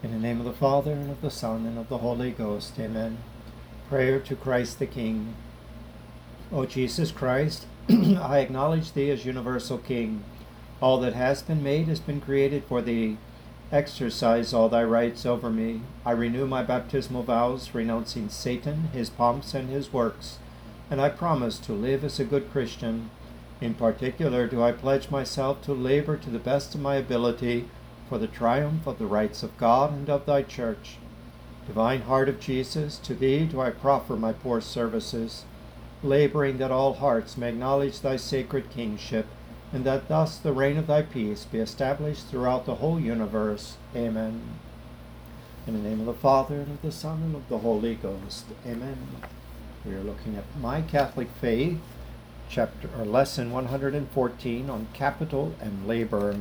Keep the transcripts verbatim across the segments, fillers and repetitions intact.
In the name of the Father, and of the Son, and of the Holy Ghost. Amen. Prayer to Christ the King. O Jesus Christ, I acknowledge Thee as universal King. All that has been made has been created for Thee. Exercise all Thy rights over me. I renew my baptismal vows, renouncing Satan, his pomps, and his works, and I promise to live as a good Christian. In particular, do I pledge myself to labor to the best of my ability for the triumph of the rights of God and of Thy Church. Divine Heart of Jesus, to Thee do I proffer my poor services, laboring that all hearts may acknowledge Thy sacred kingship, and that thus the reign of Thy peace be established throughout the whole universe. Amen. In the name of the Father, and of the Son, and of the Holy Ghost. Amen. We are looking at My Catholic Faith, chapter or lesson one hundred fourteen on capital and labor.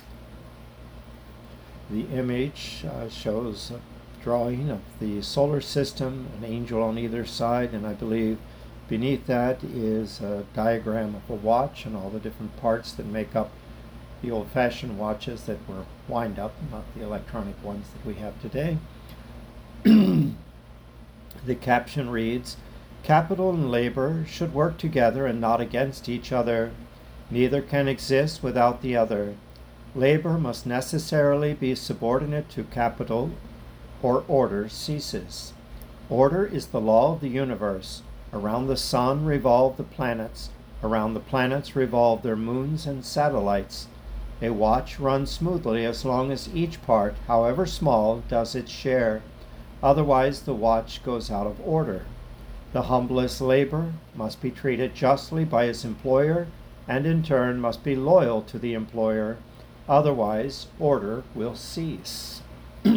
The image uh, shows a drawing of the solar system, an angel on either side, and I believe beneath that is a diagram of a watch and all the different parts that make up the old-fashioned watches that were wind up, not the electronic ones that we have today. The caption reads, "Capital and labor should work together and not against each other. Neither can exist without the other. Labor must necessarily be subordinate to capital, or order ceases. Order is the law of the universe. Around the sun revolve the planets. Around the planets revolve their moons and satellites. A watch runs smoothly as long as each part, however small, does its share. Otherwise, the watch goes out of order. The humblest laborer must be treated justly by his employer, and in turn must be loyal to the employer. Otherwise, order will cease." So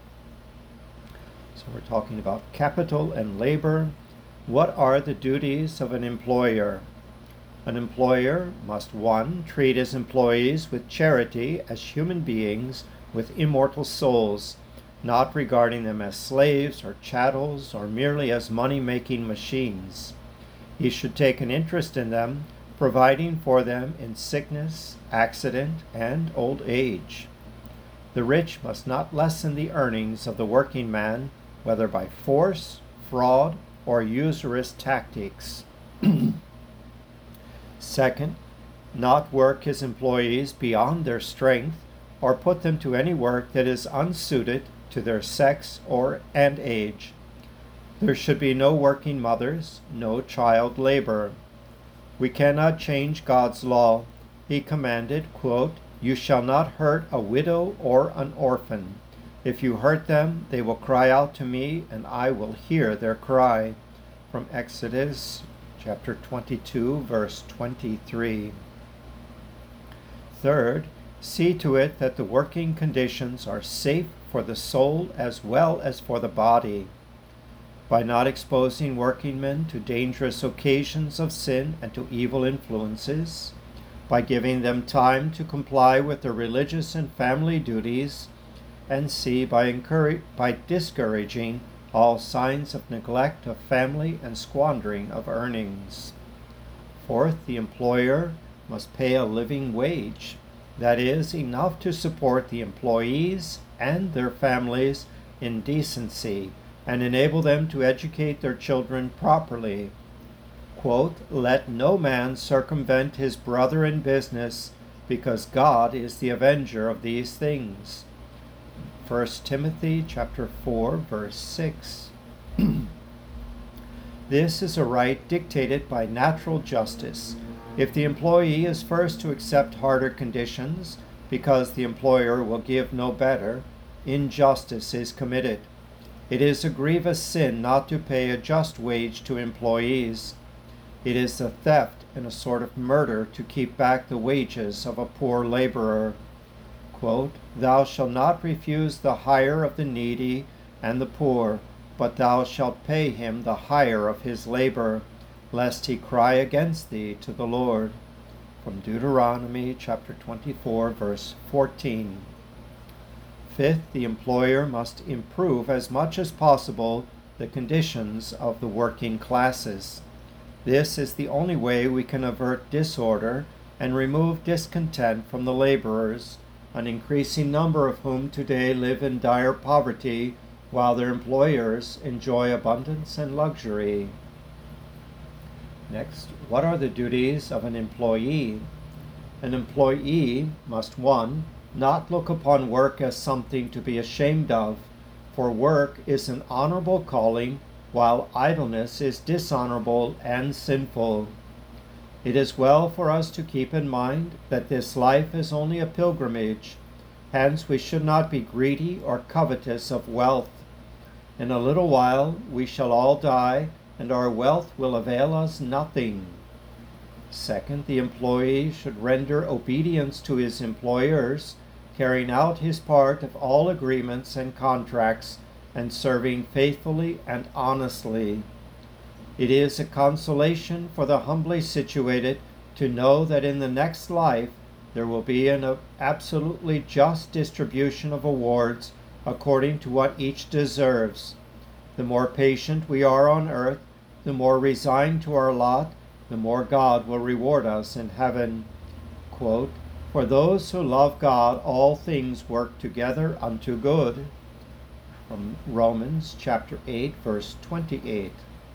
we're talking about capital and labor. What are the duties of an employer? An employer must, one, treat his employees with charity as human beings with immortal souls, not regarding them as slaves or chattels or merely as money-making machines. He should take an interest in them, providing for them in sickness, accident, and old age. The rich must not lessen the earnings of the working man, whether by force, fraud, or usurious tactics. Second, not work his employees beyond their strength, or put them to any work that is unsuited to their sex or and age. There should be no working mothers, no child labor. We cannot change God's law. He commanded, quote, "You shall not hurt a widow or an orphan. If you hurt them, they will cry out to me, and I will hear their cry." From Exodus chapter twenty-two, verse twenty-three. Third, see to it that the working conditions are safe for the soul as well as for the body. By not exposing working men to dangerous occasions of sin and to evil influences, by giving them time to comply with their religious and family duties, and C, by, encourage, by discouraging all signs of neglect of family and squandering of earnings. Fourth, the employer must pay a living wage, that is, enough to support the employees and their families in decency, and enable them to educate their children properly. Quote, "Let no man circumvent his brother in business, because God is the avenger of these things." First Timothy chapter four, verse six. This is a right dictated by natural justice. If the employee is first to accept harder conditions, because the employer will give no better, injustice is committed. It is a grievous sin not to pay a just wage to employees. It is a theft and a sort of murder to keep back the wages of a poor laborer. Quote, "Thou shalt not refuse the hire of the needy and the poor, but thou shalt pay him the hire of his labor, lest he cry against thee to the Lord." From Deuteronomy chapter twenty-four, verse fourteen. Fifth, the employer must improve as much as possible the conditions of the working classes. This is the only way we can avert disorder and remove discontent from the laborers, an increasing number of whom today live in dire poverty while their employers enjoy abundance and luxury. Next, what are the duties of an employee? An employee must, one, not look upon work as something to be ashamed of, for work is an honorable calling, while idleness is dishonorable and sinful. It is well for us to keep in mind that this life is only a pilgrimage. Hence we should not be greedy or covetous of wealth. In a little while we shall all die, and our wealth will avail us nothing. Second, the employee should render obedience to his employers, carrying out his part of all agreements and contracts, and serving faithfully and honestly. It is a consolation for the humbly situated to know that in the next life there will be an absolutely just distribution of awards according to what each deserves. The more patient we are on earth, the more resigned to our lot, the more God will reward us in heaven. Quote, "For those who love God, all things work together unto good." From Romans chapter eight, verse twenty-eight.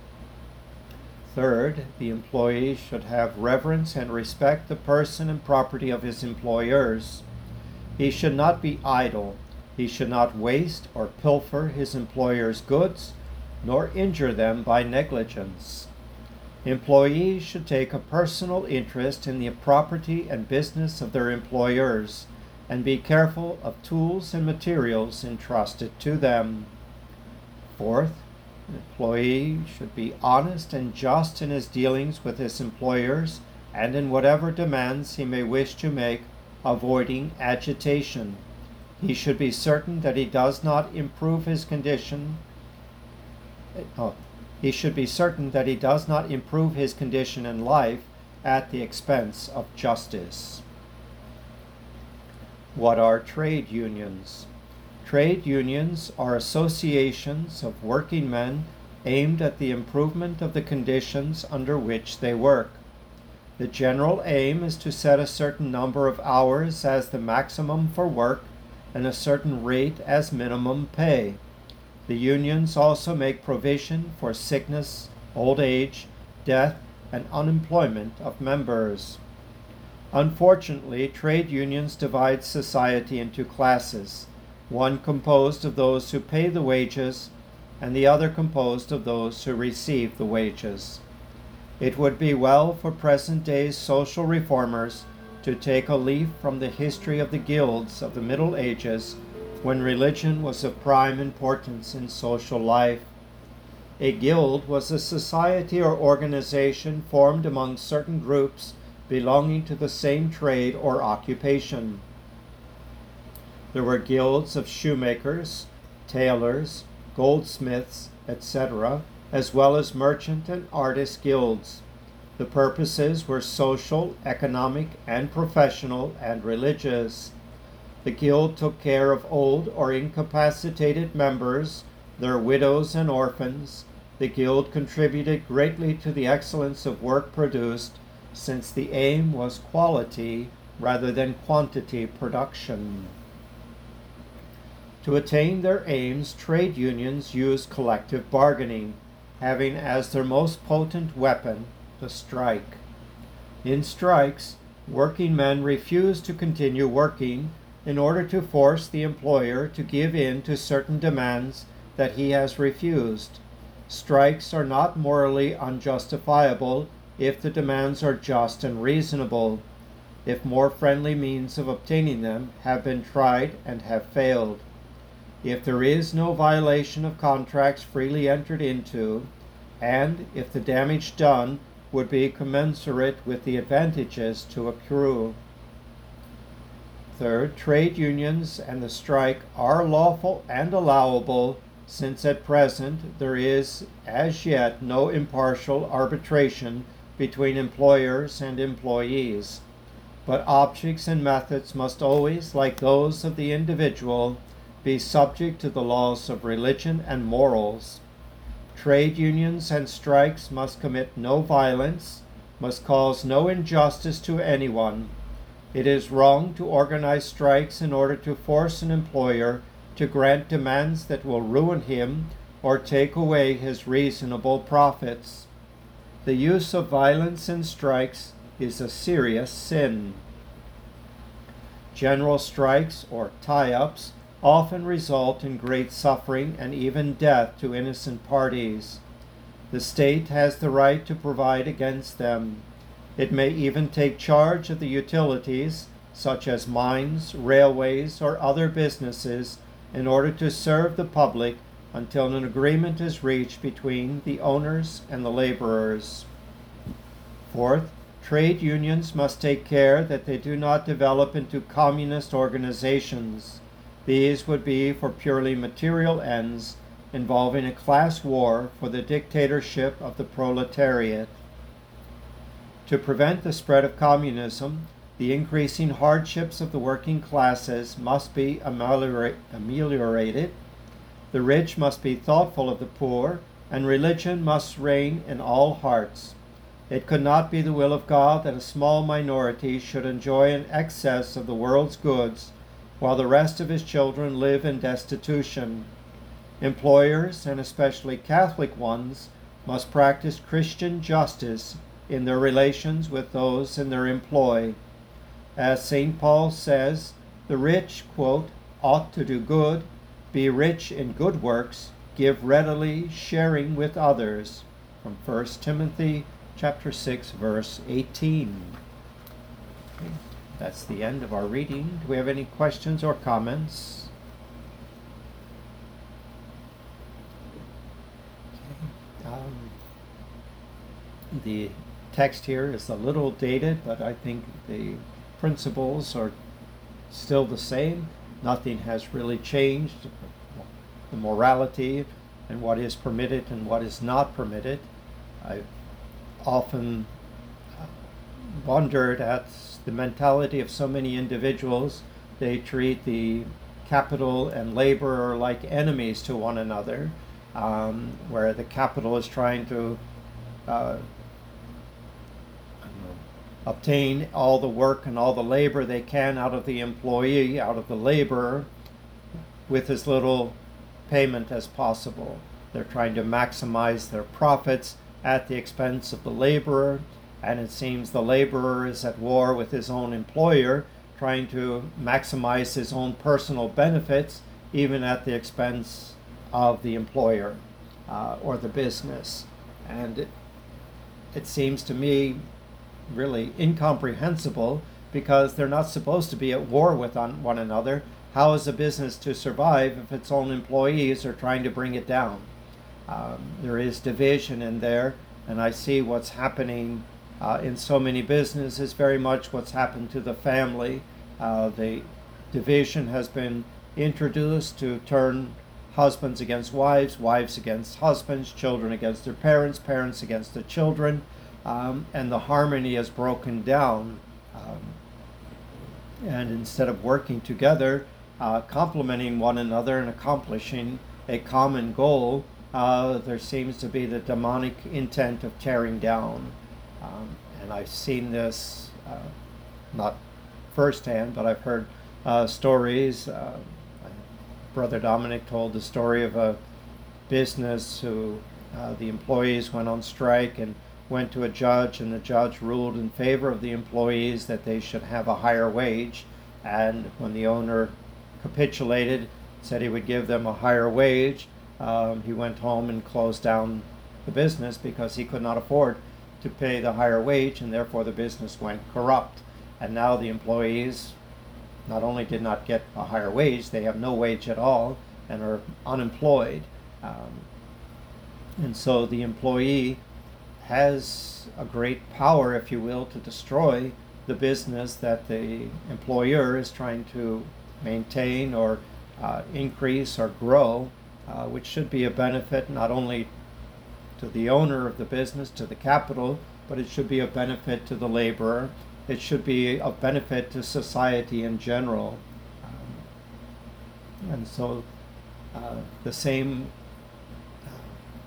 Third, the employee should have reverence and respect the person and property of his employers. He should not be idle. He should not waste or pilfer his employer's goods, nor injure them by negligence. Employees should take a personal interest in the property and business of their employers, and be careful of tools and materials entrusted to them. Fourth, an employee should be honest and just in his dealings with his employers and in whatever demands he may wish to make, avoiding agitation. He should be certain that he does not improve his condition. Oh, he should be certain that he does not improve his condition in life at the expense of justice. What are trade unions? Trade unions are associations of working men aimed at the improvement of the conditions under which they work. The general aim is to set a certain number of hours as the maximum for work and a certain rate as minimum pay. The unions also make provision for sickness, old age, death, and unemployment of members. Unfortunately, trade unions divide society into classes, one composed of those who pay the wages, and the other composed of those who receive the wages. It would be well for present-day social reformers to take a leaf from the history of the guilds of the Middle Ages, when religion was of prime importance in social life. A guild was a society or organization formed among certain groups belonging to the same trade or occupation. There were guilds of shoemakers, tailors, goldsmiths, et cetera, as well as merchant and artist guilds. The purposes were social, economic, and professional, and religious. The guild took care of old or incapacitated members, their widows and orphans. The guild contributed greatly to the excellence of work produced, since the aim was quality rather than quantity production. To attain their aims, trade unions used collective bargaining, having as their most potent weapon the strike. In strikes, working men refused to continue working in order to force the employer to give in to certain demands that he has refused. Strikes are not morally unjustifiable if the demands are just and reasonable, if more friendly means of obtaining them have been tried and have failed. If there is no violation of contracts freely entered into, and if the damage done would be commensurate with the advantages to accrue. Third, trade unions and the strike are lawful and allowable, since at present there is as yet no impartial arbitration between employers and employees. But objects and methods must always, like those of the individual, be subject to the laws of religion and morals. Trade unions and strikes must commit no violence, must cause no injustice to anyone. It is wrong to organize strikes in order to force an employer to grant demands that will ruin him or take away his reasonable profits. The use of violence in strikes is a serious sin. General strikes, or tie-ups, often result in great suffering and even death to innocent parties. The state has the right to provide against them. It may even take charge of the utilities, such as mines, railways, or other businesses, in order to serve the public until an agreement is reached between the owners and the laborers. Fourth, trade unions must take care that they do not develop into communist organizations. These would be for purely material ends, involving a class war for the dictatorship of the proletariat. To prevent the spread of communism, the increasing hardships of the working classes must be ameliorated. The rich must be thoughtful of the poor, and religion must reign in all hearts. It could not be the will of God that a small minority should enjoy an excess of the world's goods, while the rest of his children live in destitution. Employers, and especially Catholic ones, must practice Christian justice in their relations with those in their employ. As Saint Paul says, the rich, quote, ought to do good, be rich in good works, give readily, sharing with others. From First Timothy chapter six, verse eighteen. Okay. That's the end of our reading. Do we have any questions or comments? Okay. Um, the text here is a little dated, but I think the principles are still the same. Nothing has really changed. The morality and what is permitted and what is not permitted. I've often wondered at the mentality of so many individuals. They treat the capital and labor like enemies to one another, um, where the capital is trying to uh, obtain all the work and all the labor they can out of the employee, out of the laborer, with as little payment as possible. They're trying to maximize their profits at the expense of the laborer, and it seems the laborer is at war with his own employer, trying to maximize his own personal benefits, even at the expense of the employer uh, or the business. And it, it seems to me really incomprehensible, because they're not supposed to be at war with one another. How is a business to survive if its own employees are trying to bring it down? Um, there is division in there, and I see what's happening uh, in so many businesses, very much what's happened to the family. Uh, the division has been introduced to turn husbands against wives, wives against husbands, children against their parents, parents against their children. Um, and the harmony is broken down. Um, and instead of working together, uh, complementing one another and accomplishing a common goal, uh, there seems to be the demonic intent of tearing down. Um, and I've seen this, uh, not firsthand, but I've heard uh, stories. Uh, Brother Dominic told the story of a business who uh, the employees went on strike and went to a judge, and the judge ruled in favor of the employees that they should have a higher wage. And when the owner capitulated, said he would give them a higher wage, um, he went home and closed down the business because he could not afford to pay the higher wage, and therefore the business went corrupt. And now the employees not only did not get a higher wage, they have no wage at all and are unemployed. Um, and so the employee has a great power, if you will, to destroy the business that the employer is trying to maintain or uh, increase or grow, uh, which should be a benefit not only to the owner of the business, to the capital, but it should be a benefit to the laborer. It should be a benefit to society in general. Um, and so uh, the same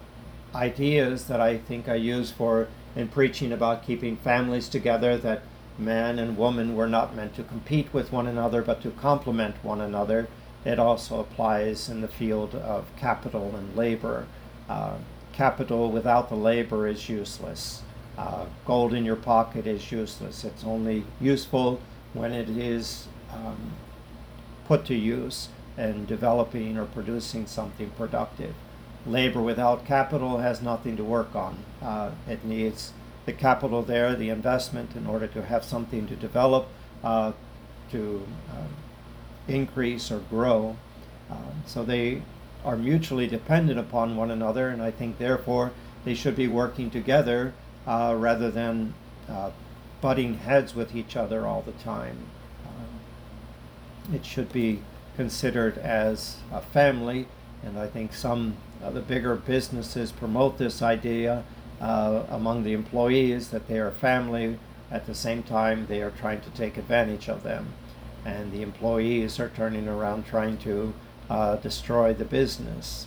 ideas that I think I use for in preaching about keeping families together, that man and woman were not meant to compete with one another, but to complement one another. It also applies in the field of capital and labor. Uh, capital without the labor is useless. Uh, gold in your pocket is useless. It's only useful when it is um, put to use in developing or producing something productive. Labor without capital has nothing to work on. Uh, it needs the capital there, the investment, in order to have something to develop, uh, to uh, increase or grow. Uh, so they are mutually dependent upon one another, and I think therefore they should be working together uh, rather than uh, butting heads with each other all the time. Uh, it should be considered as a family, and I think some of the bigger businesses promote this idea uh, among the employees that they are family. At the same time, they are trying to take advantage of them, and the employees are turning around trying to uh, destroy the business.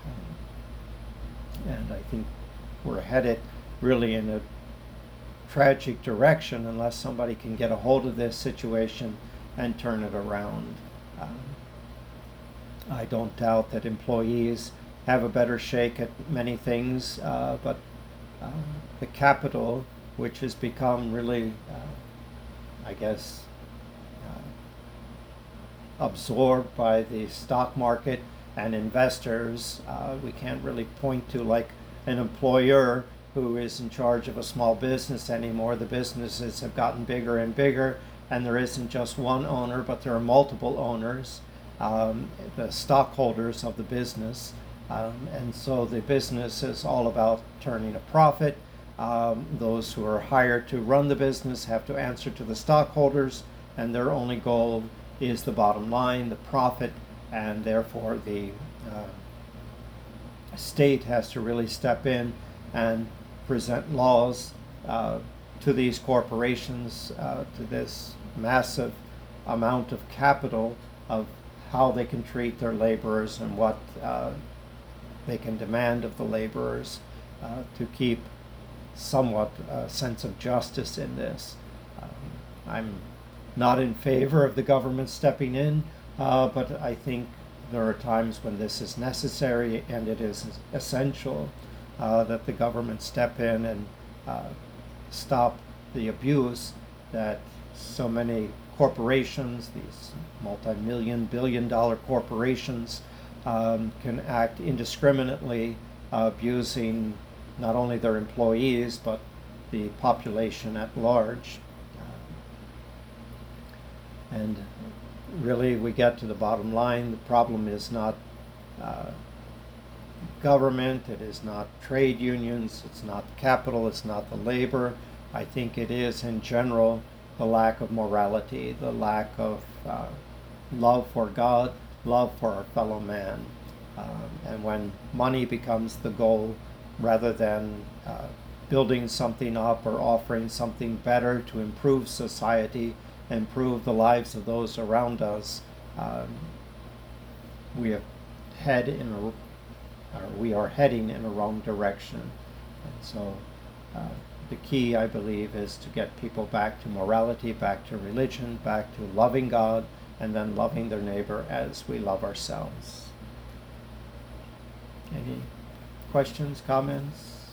Um, and I think we're headed really in a tragic direction unless somebody can get a hold of this situation and turn it around. Um, I don't doubt that employees have a better shake at many things, uh, but uh, the capital, which has become really, uh, I guess, uh, absorbed by the stock market and investors, uh, we can't really point to like an employer who is in charge of a small business anymore. The businesses have gotten bigger and bigger, and there isn't just one owner, but there are multiple owners, um, the stockholders of the business. Um, and so the business is all about turning a profit. Um, those who are hired to run the business have to answer to the stockholders, and their only goal is the bottom line, the profit, and therefore the uh, state has to really step in and present laws uh, to these corporations, uh, to this massive amount of capital, of how they can treat their laborers and what uh, they can demand of the laborers uh, to keep somewhat a sense of justice in this. Um, I'm not in favor of the government stepping in, uh, but I think there are times when this is necessary, and it is essential uh, that the government step in and uh, stop the abuse that so many corporations, these multi-million, billion-dollar corporations, um, can act indiscriminately, uh, abusing not only their employees, but the population at large. Uh, and really, we get to the bottom line. The problem is not uh, government, it is not trade unions, it's not capital, it's not the labor. I think it is, in general, the lack of morality, the lack of uh, love for God, love for our fellow man. Um, and when money becomes the goal, rather than uh, building something up or offering something better to improve society, improve the lives of those around us, um, we have head in a, or we are heading in a wrong direction. And so uh, the key, I believe, is to get people back to morality, back to religion, back to loving God, and then loving their neighbor as we love ourselves. Any questions, comments?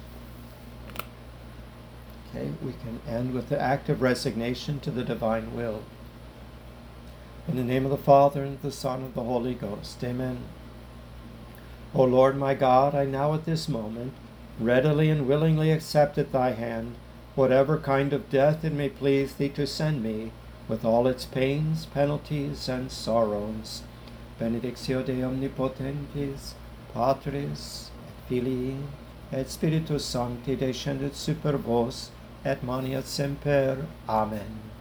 Okay, we can end with the act of resignation to the divine will. In the name of the Father, and of the Son, and of the Holy Ghost. Amen. O Lord my God, I now at this moment readily and willingly accept at thy hand whatever kind of death it may please thee to send me, with all its pains, penalties, and sorrows. Benedictio Dei omnipotentis, Patris, et Filii, et Spiritus Sancti descendet super vos, et maniat semper. Amen.